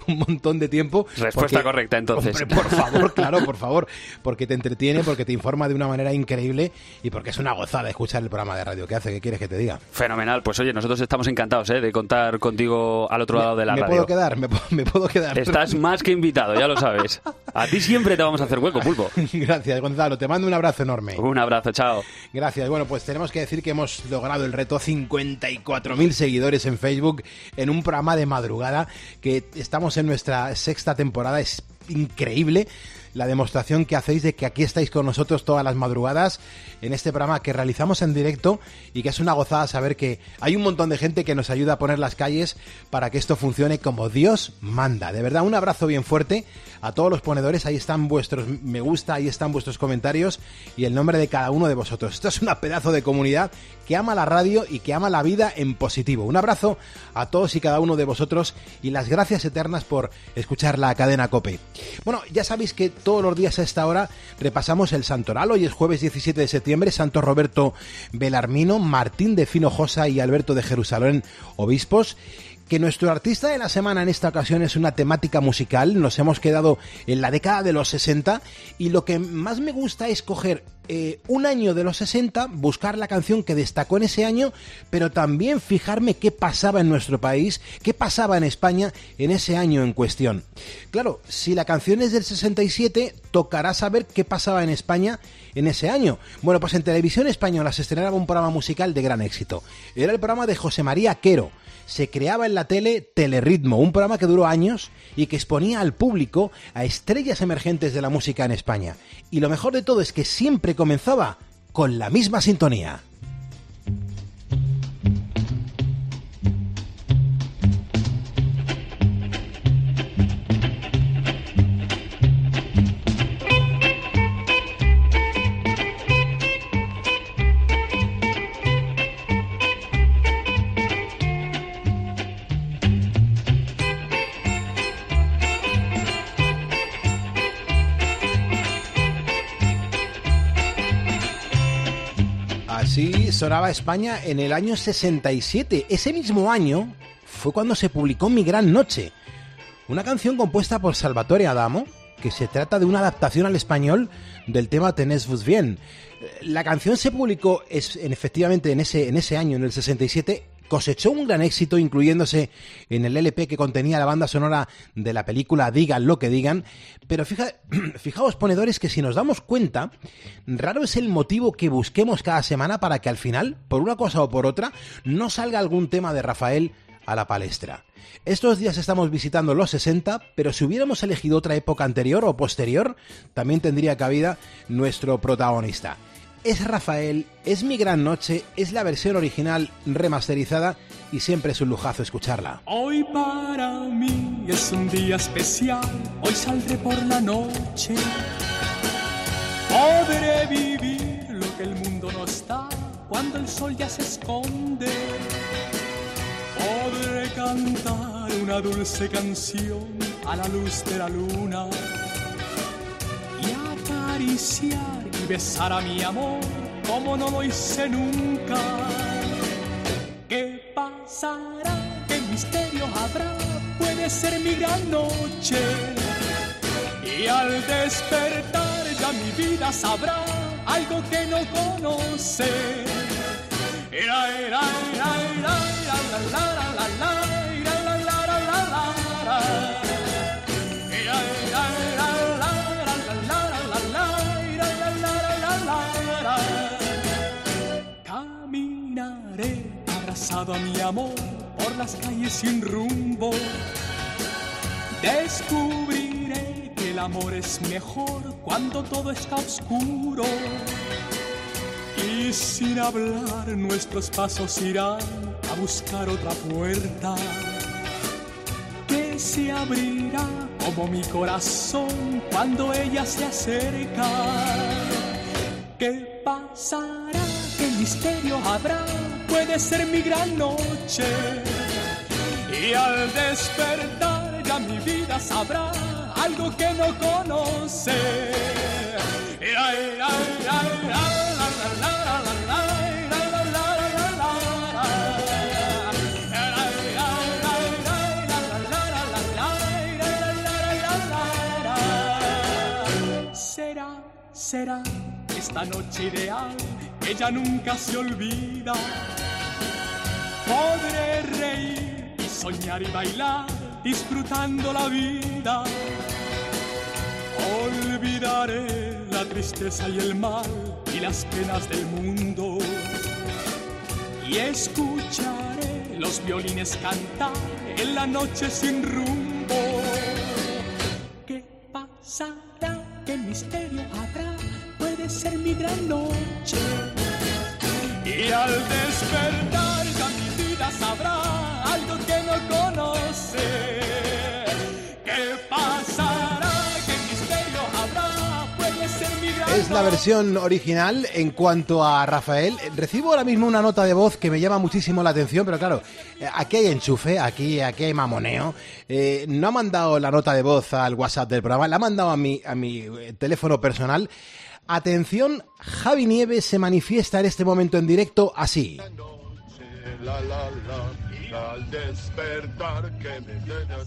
de tiempo. Respuesta correcta, entonces. Hombre, por favor, claro, por favor, porque te entretiene, porque te informa de una manera increíble y porque es una gozada escuchar el programa de radio que hace. ¿Qué quieres que te diga? Fenomenal, pues oye, nosotros estamos encantados de contar contigo al otro lado de la radio. ¿Me puedo quedar? Estás más que invitado, ya lo sabes. A ti siempre te vamos a hacer hueco, Pulpo. Gracias, Gonzalo. Te mando un abrazo enorme. Un abrazo, chao. Gracias. Bueno, pues tenemos que decir que hemos logrado el reto 54.000 seguidores en Facebook en un programa de madrugada, que estamos en nuestra 6ª temporada. Es increíble la demostración que hacéis de que aquí estáis con nosotros todas las madrugadas en este programa que realizamos en directo y que es una gozada saber que hay un montón de gente que nos ayuda a poner las calles para que esto funcione como Dios manda. De verdad, un abrazo bien fuerte a todos los ponedores. Ahí están vuestros me gusta, ahí están vuestros comentarios y el nombre de cada uno de vosotros. Esto es una pedazo de comunidad que ama la radio y que ama la vida en positivo. Un abrazo a todos y cada uno de vosotros y las gracias eternas por escuchar la cadena COPE. Bueno, ya sabéis que todos los días a esta hora repasamos el santoral. Hoy es jueves 17 de septiembre, Santo Roberto Belarmino, Martín de Finojosa y Alberto de Jerusalén, obispos. Que nuestro artista de la semana en esta ocasión es una temática musical. Nos hemos quedado en la década de los 60 y lo que más me gusta es coger un año de los 60, buscar la canción que destacó en ese año, pero también fijarme qué pasaba en nuestro país, qué pasaba en España en ese año en cuestión. Claro, si la canción es del 67, tocará saber qué pasaba en España en ese año. Bueno, pues en Televisión Española se estrenaba un programa musical de gran éxito. Era el programa de José María Quero. Se creaba en la tele Telerritmo, un programa que duró años y que exponía al público a estrellas emergentes de la música en España. Y lo mejor de todo es que siempre comenzaba con la misma sintonía. Así sonaba España en el año 67. Ese mismo año fue cuando se publicó Mi Gran Noche, una canción compuesta por Salvatore Adamo, que se trata de una adaptación al español del tema Tenez-vous bien. La canción se publicó efectivamente en ese año, en el 67, cosechó un gran éxito, incluyéndose en el LP que contenía la banda sonora de la película Digan lo que digan, pero fijaos, ponedores, que si nos damos cuenta, raro es el motivo que busquemos cada semana para que al final, por una cosa o por otra, no salga algún tema de Rafael a la palestra. Estos días estamos visitando los 60, pero si hubiéramos elegido otra época anterior o posterior, también tendría cabida nuestro protagonista. Es Rafael, es Mi Gran Noche, es la versión original remasterizada y siempre es un lujazo escucharla. Hoy para mí es un día especial, hoy saldré por la noche. Podré vivir lo que el mundo no está cuando el sol ya se esconde. Podré cantar una dulce canción a la luz de la luna y acariciar y besar a mi amor como no lo hice nunca. ¿Qué pasará? ¿Qué misterio habrá? Puede ser mi gran noche. Y al despertar ya mi vida sabrá algo que no conoce. Caminaré abrazado a mi amor por las calles sin rumbo. Descubriré que el amor es mejor cuando todo está oscuro. Y sin hablar nuestros pasos irán a buscar otra puerta que se abrirá como mi corazón cuando ella se acerca. ¿Qué pasará? ¿Qué misterio habrá? Puede ser mi gran noche. Y al despertar ya mi vida sabrá algo que no conoce. Será esta noche ideal, ella nunca se olvida. Podré reír y soñar y bailar, disfrutando la vida. Olvidaré la tristeza y el mal y las penas del mundo. Y escucharé los violines cantar en la noche sin rumbo. ¿Qué pasará? ¿Qué misterio habrá? Puede ser mi gran noche. Y al despertar ya mi vida sabrá algo que no conoce. ¿Qué pasará? ¿Qué misterio habrá? Puede ser mi gran noche. Es la versión original. En cuanto a Rafael, recibo ahora mismo una nota de voz que me llama muchísimo la atención, pero claro, aquí hay enchufe, aquí hay mamoneo. No ha mandado la nota de voz al WhatsApp del programa, la ha mandado a mi teléfono personal. Atención, Javi Nieves se manifiesta en este momento en directo así. Al despertar que me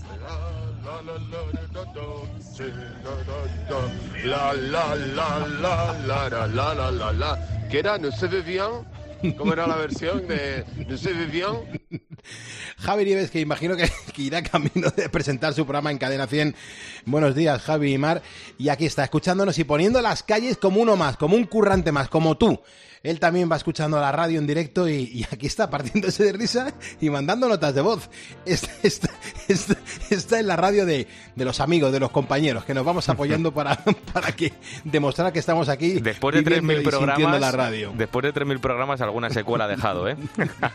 ¿Qué era? ¿No se ve bien? ¿Cómo era la versión de ¿No se ve bien? Javi Nieves, que imagino que irá camino de presentar su programa en Cadena 100. Buenos días, Javi y Mar. Y aquí está, escuchándonos y poniendo las calles como uno más, como un currante más, como tú. Él también va escuchando la radio en directo y aquí está partiéndose de risa y mandando notas de voz. Está en la radio de los amigos, de los compañeros, que nos vamos apoyando para que demostrar que estamos aquí. Después de 3.000 programas, la radio. Después de 3.000 programas, alguna secuela ha dejado, ¿eh?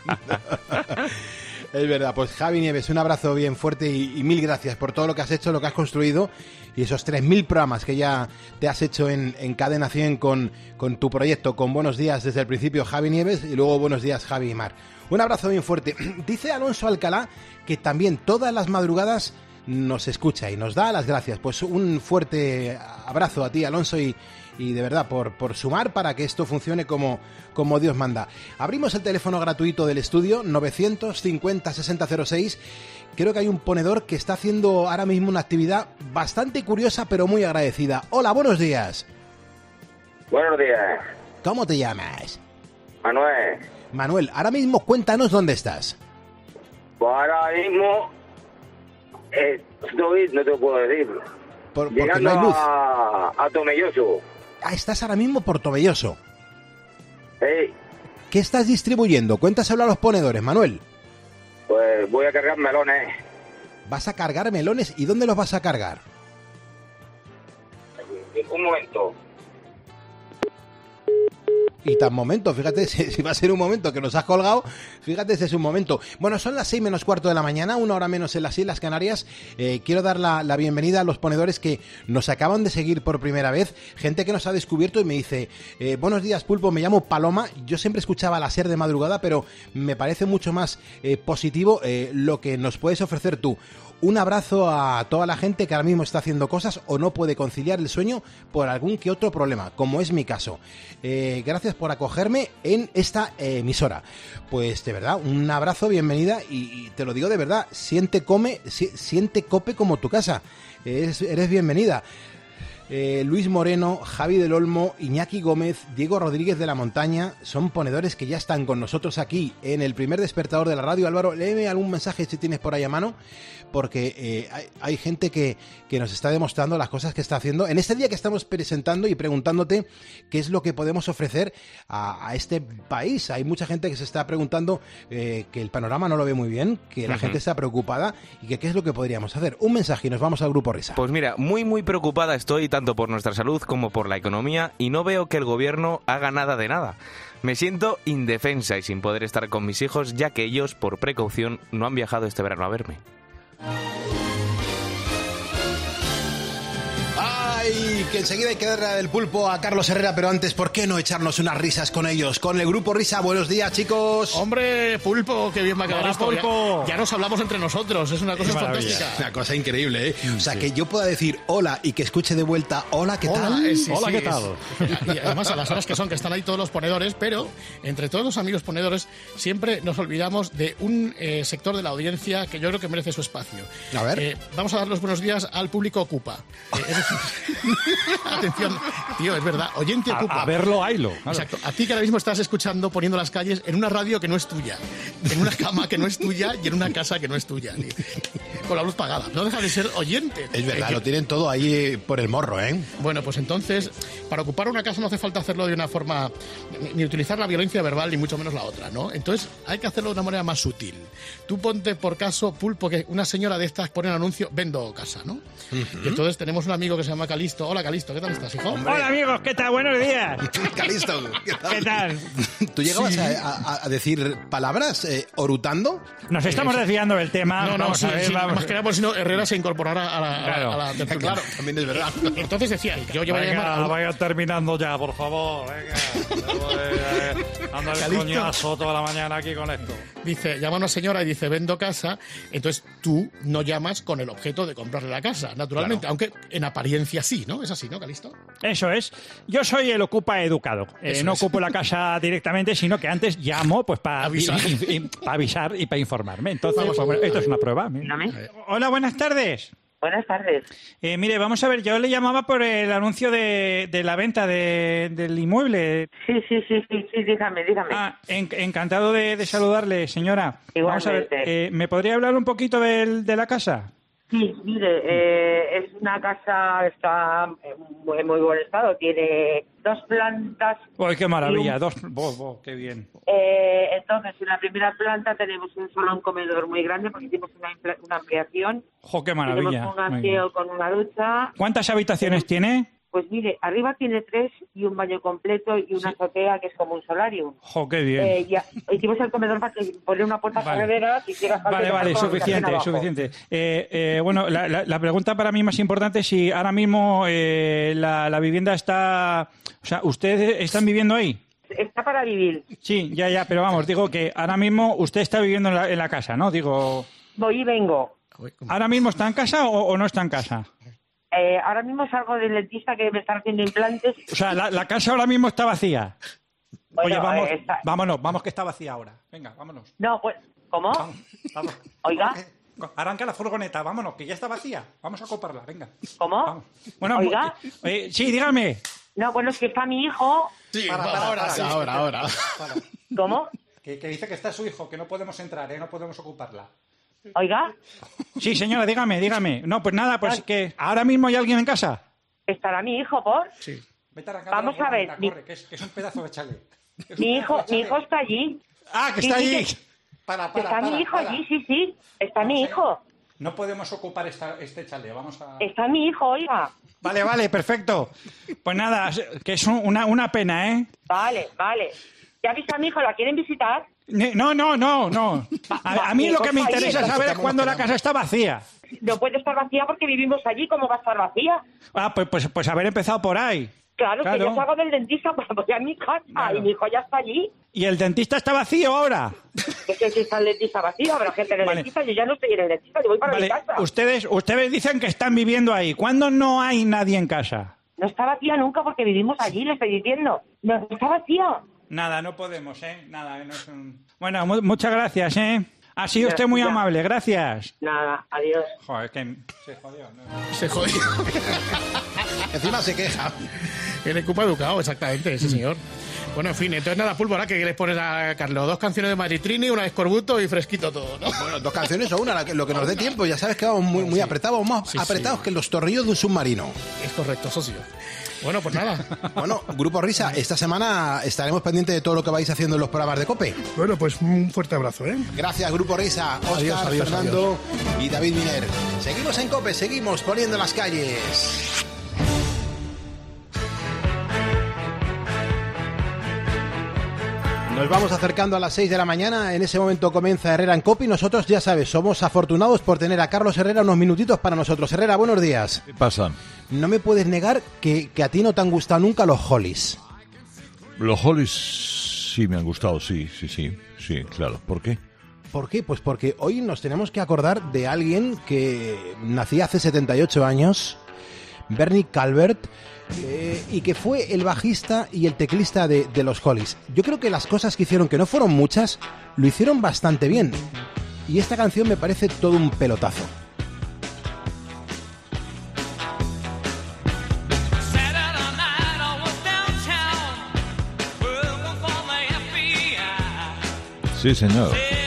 Es verdad, pues Javi Nieves, un abrazo bien fuerte y mil gracias por todo lo que has hecho, lo que has construido y esos 3.000 programas que ya te has hecho en Cadena 100 con tu proyecto, con Buenos Días desde el principio, Javi Nieves, y luego Buenos Días, Javi y Mar. Un abrazo bien fuerte. Dice Alonso Alcalá que también todas las madrugadas nos escucha y nos da las gracias. Pues un fuerte abrazo a ti, Alonso, y de verdad por sumar para que esto funcione como Dios manda. Abrimos el teléfono gratuito del estudio, 950-6006. Creo que hay un ponedor que está haciendo ahora mismo una actividad bastante curiosa, pero muy agradecida. Hola, buenos días. Buenos días. ¿Cómo te llamas? Manuel. Manuel, ahora mismo cuéntanos dónde estás. Pues ahora mismo no te puedo decir. Porque llegando no hay luz. a Tomelloso. Ah, estás ahora mismo por Tomelloso. Sí. ¿Qué estás distribuyendo? Cuéntaselo a los ponedores, Manuel. Pues voy a cargar melones. ¿Vas a cargar melones? ¿Y dónde los vas a cargar? Un momento. Y tan momento, fíjate, si va a ser un momento que nos has colgado, fíjate si es un momento. Bueno, son las 6 menos cuarto de la mañana, 1 hora menos en las Islas Canarias. Quiero dar la bienvenida a los ponedores que nos acaban de seguir por primera vez, gente que nos ha descubierto y me dice, buenos días, Pulpo, me llamo Paloma. Yo siempre escuchaba la SER de madrugada, pero me parece mucho más positivo lo que nos puedes ofrecer tú. Un abrazo a toda la gente que ahora mismo está haciendo cosas o no puede conciliar el sueño por algún que otro problema, como es mi caso. Gracias por acogerme en esta emisora. Pues de verdad, un abrazo, bienvenida y te lo digo de verdad, siente Cope como tu casa. Eres bienvenida. Luis Moreno, Javi del Olmo, Iñaki Gómez, Diego Rodríguez de la Montaña, son ponedores que ya están con nosotros aquí en el primer despertador de la radio. Álvaro, léeme algún mensaje si tienes por ahí a mano, porque hay gente que nos está demostrando las cosas que está haciendo en este día que estamos presentando y preguntándote qué es lo que podemos ofrecer a este país. Hay mucha gente que se está preguntando que el panorama no lo ve muy bien, que la gente está preocupada y que qué es lo que podríamos hacer. Un mensaje y nos vamos al Grupo Risa. Pues mira, muy preocupada estoy, tanto por nuestra salud como por la economía, y no veo que el gobierno haga nada de nada. Me siento indefensa y sin poder estar con mis hijos, ya que ellos, por precaución, no han viajado este verano a verme. ¡Ay! Que enseguida hay que darle del pulpo a Carlos Herrera, pero antes, ¿por qué no echarnos unas risas con ellos? Con el Grupo Risa. Buenos días, chicos. Hombre, Pulpo, qué bien me ha quedado esto. Pulpo. Ya nos hablamos entre nosotros, es una cosa fantástica. Una cosa increíble, ¿eh? O sea, que yo pueda decir hola y que escuche de vuelta hola, ¿qué tal? Hola, ¿qué tal? Y además a las horas que están ahí todos los ponedores, pero entre todos los amigos ponedores siempre nos olvidamos de un sector de la audiencia que yo creo que merece su espacio. A ver. Vamos a dar los buenos días al público Ocupa. Atención, tío, es verdad, oyente Ocupa. A verlo, haylo. Claro. Exacto, a ti que ahora mismo estás escuchando Poniendo las Calles en una radio que no es tuya, en una cama que no es tuya y en una casa que no es tuya, con la luz pagada. No deja de ser oyente. Es verdad, lo tienen todo ahí por el morro, ¿eh? Bueno, pues entonces, para ocupar una casa no hace falta hacerlo de una forma, ni utilizar la violencia verbal, ni mucho menos la otra, ¿no? Entonces, hay que hacerlo de una manera más sutil. Tú ponte por caso, Pulpo, que una señora de estas pone un anuncio, vendo casa, ¿no? Y entonces tenemos un amigo que se llama Calisto. Hola, Calisto, ¿qué tal estás, hijo? ¡Hombre! Hola, amigos, ¿qué tal? Buenos días. Calisto, ¿qué tal? ¿Qué tal? ¿Tú llegabas a decir palabras orutando? Nos estamos desviando del tema. Vamos a ver, más que nada por si no, Herrera se incorporará a la tertulia. Claro, también es verdad. Entonces decía, yo llevaría vaya terminando ya, por favor. Venga. Anda el coñazo toda la mañana aquí con esto. Dice, llama a una señora y dice, vendo casa. Entonces tú no llamas con el objeto de comprarle la casa, naturalmente. Claro. Aunque en apariencia sí, ¿no? Es así, ¿no, Calisto? Eso es. Yo soy el Ocupa educado. No ocupo la casa directamente, sino que antes llamo pues para avisar y para informarme. Entonces, pues, bueno, esto es una prueba. Hola, buenas tardes. Buenas tardes. Mire, vamos a ver, yo le llamaba por el anuncio de la venta del inmueble. Sí, dígame. Encantado de saludarle, señora. Igualmente. Vamos a ver, ¿me podría hablar un poquito de la casa? Sí, mire, es una casa que está en muy buen estado, tiene 2 plantas. ¡Uy, qué maravilla! ¡Qué bien! Entonces, en la primera planta tenemos un salón comedor muy grande porque hicimos una ampliación. ¡Jo, qué maravilla! Tenemos un aseo con una ducha. ¿Cuántas habitaciones tiene? Pues mire, arriba tiene 3 y un baño completo y una azotea que es como un solarium. ¡Jo, qué bien! Hicimos el comedor para que poner una puerta corredera si quieras. Vale, suficiente. Bueno, la pregunta para mí más importante es si ahora mismo la vivienda está... O sea, ¿ustedes están viviendo ahí? Está para vivir. Sí, ya, pero vamos, digo que ahora mismo usted está viviendo en la casa, ¿no? Digo... Voy y vengo. ¿Ahora mismo está en casa o no está en casa? Ahora mismo salgo del dentista que me está haciendo implantes. O sea, la casa ahora mismo está vacía. Bueno, Oye, vamos que está vacía ahora. Venga, vámonos. No, pues, ¿cómo? Vamos. Oiga. Arranca la furgoneta, vámonos, que ya está vacía. Vamos a coparla, venga. ¿Cómo? Vamos. Bueno, Oiga. Sí, dígame. No, bueno, es que está mi hijo. Sí, ahora. ¿Cómo? Que dice que está su hijo, que no podemos entrar, no podemos ocuparla. Oiga. Sí, señora, dígame. No, pues nada, pues que ahora mismo hay alguien en casa. ¿Estará mi hijo, por? Sí. Vete a Vamos a ver. Corre, que es un pedazo de chale. Mi hijo está allí. Ah, que está allí. Está mi hijo allí, sí. Está mi hijo. No podemos ocupar este chale, vamos a... Está mi hijo, oiga. Vale, perfecto. Pues nada, que es una pena, ¿eh? Vale. ¿Ya ha visto a mi hijo? ¿La quieren visitar? No. A mí lo que me interesa saber es cuándo la casa está vacía. No puede estar vacía porque vivimos allí. ¿Cómo va a estar vacía? Ah, pues haber empezado por ahí. Claro. Que yo salgo del dentista, pues voy a mi casa y mi hijo ya está allí. ¿Y el dentista está vacío ahora? Es que si está el dentista vacío, habrá gente en el dentista. Yo ya no estoy en el dentista, yo voy para mi casa. Ustedes dicen que están viviendo ahí. ¿Cuándo no hay nadie en casa? No está vacía nunca porque vivimos allí, le estoy diciendo. No está vacía. Nada, no podemos, ¿eh? Nada, no es un... Bueno, muchas gracias, ¿eh? Ha sido usted muy amable, gracias. Nada, adiós. Joder, que se jodió. ¿No? Se jodió. Encima se queja. El Ocupa Educado, exactamente, ese señor. Bueno, en fin, entonces nada, Pulpo, ahora que les pones a Carlos 2 canciones de Maritrini, una de Escorbuto y fresquito todo, ¿no? Bueno, 2 canciones o una, lo que nos dé tiempo. Ya sabes que vamos muy apretados, más apretados que los torrillos de un submarino. Es correcto, socio. Bueno, pues nada. Bueno, Grupo Risa, esta semana estaremos pendientes de todo lo que vais haciendo en los programas de COPE. Bueno, pues un fuerte abrazo, ¿eh? Gracias, Grupo Risa, Óscar, Fernando y David Miner. Seguimos en COPE, seguimos poniendo las calles. Nos vamos acercando a las 6 de la mañana, en ese momento comienza Herrera en COPE y nosotros, ya sabes, somos afortunados por tener a Carlos Herrera unos minutitos para nosotros. Herrera, buenos días. ¿Qué pasa? No me puedes negar que a ti no te han gustado nunca los Hollies. Los Hollies sí me han gustado, sí, claro. ¿Por qué? ¿Por qué? Pues porque hoy nos tenemos que acordar de alguien que nacía hace 78 años, Bernie Calvert, y que fue el bajista y el teclista de los Hollies. Yo creo que las cosas que hicieron, que no fueron muchas, lo hicieron bastante bien. Y esta canción me parece todo un pelotazo. Sí, señor.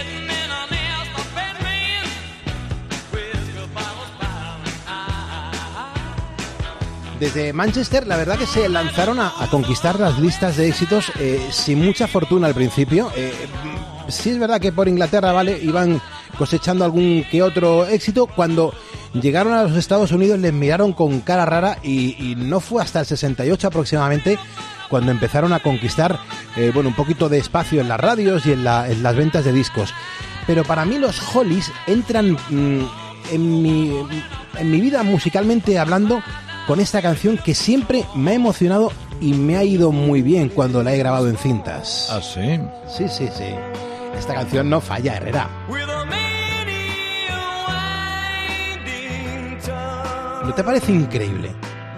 Desde Manchester, la verdad que se lanzaron a conquistar las listas de éxitos sin mucha fortuna al principio. Sí es verdad que por Inglaterra, vale, iban cosechando algún que otro éxito. Cuando llegaron a los Estados Unidos les miraron con cara rara y no fue hasta el 68 aproximadamente cuando empezaron a conquistar un poquito de espacio en las radios y en las ventas de discos. Pero para mí los Hollies entran en mi vida musicalmente hablando con esta canción que siempre me ha emocionado y me ha ido muy bien cuando la he grabado en cintas. ¿Ah, sí? Sí. Esta canción no falla, Herrera. ¿No te parece increíble?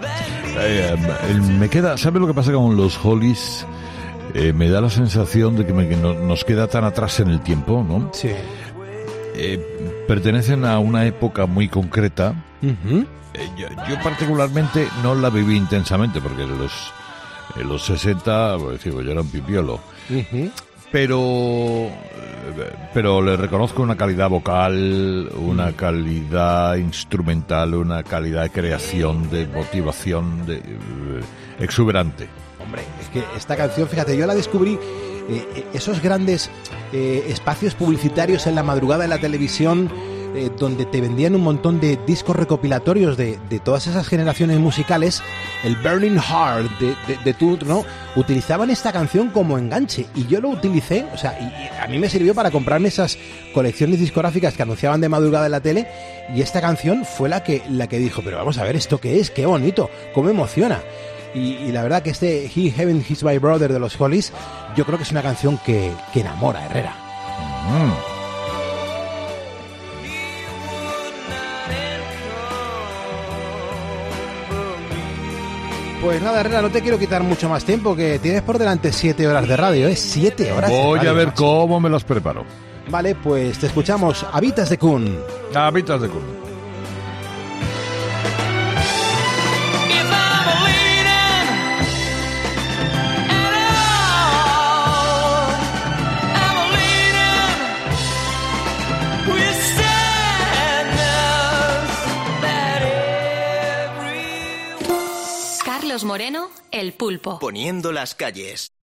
Me queda... ¿Sabes lo que pasa con los Hollies? Me da la sensación de que nos queda tan atrás en el tiempo, ¿no? Sí. Pertenecen a una época muy concreta. Uh-huh. Yo particularmente no la viví intensamente porque en los 60, pues, yo era un pipiolo. Uh-huh. Pero le reconozco una calidad vocal, una calidad instrumental, una calidad de creación, de motivación exuberante. Hombre, es que esta canción, fíjate, yo la descubrí, esos grandes espacios publicitarios en la madrugada de la televisión, donde te vendían un montón de discos recopilatorios de todas esas generaciones musicales, el Burning Heart de Tool, ¿no? Utilizaban esta canción como enganche y yo lo utilicé, o sea, y a mí me sirvió para comprarme esas colecciones discográficas que anunciaban de madrugada en la tele, y esta canción fue la que dijo, pero vamos a ver, ¿esto qué es? ¡Qué bonito! ¡Cómo emociona! Y la verdad que este He Heaven He's My Brother de los Hollies, yo creo que es una canción que enamora, Herrera. Pues nada, Herrera, no te quiero quitar mucho más tiempo, que tienes por delante 7 horas de radio, ¿eh? 7 horas de Voy radio, a ver macho. cómo me las preparo. Vale, pues te escuchamos. Habitas de Kun. Habitas de Kun. Carlos Moreno, El Pulpo. Poniendo las calles.